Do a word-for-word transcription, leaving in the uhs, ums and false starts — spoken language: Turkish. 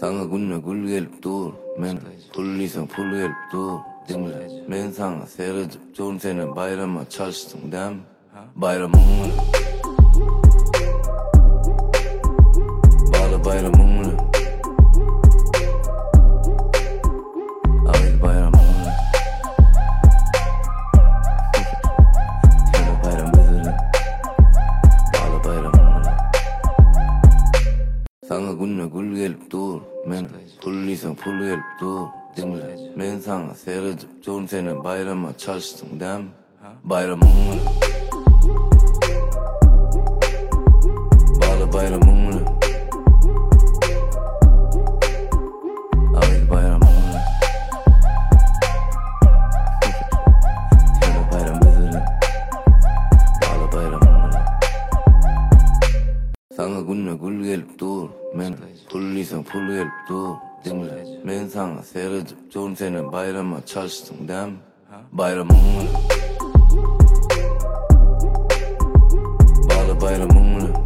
Sana günne gül gelip dur, men pulluysan pul gelip dur. Dinle, men sana seyredip dur, seni bayrama çalıştım dem. Bayramın bağlı bayramın abi bayramın şöyle bayram bezeli bağlı bayramın sana günne gül gelip dur, men pulluysan pul gelip dur. Dinle, men sana seyredip dur, seni bayrama çalıştım dem. Bayramın bağlı bayramın abi bayramın şöyle bayram bezeli bağlı bayramın sana günne gül gelip dur, men pulluysan pul gelip dur. Dinle, men sana seyredip dur, seni bayrama çalıştım dem. Bayramın bağlı bayramın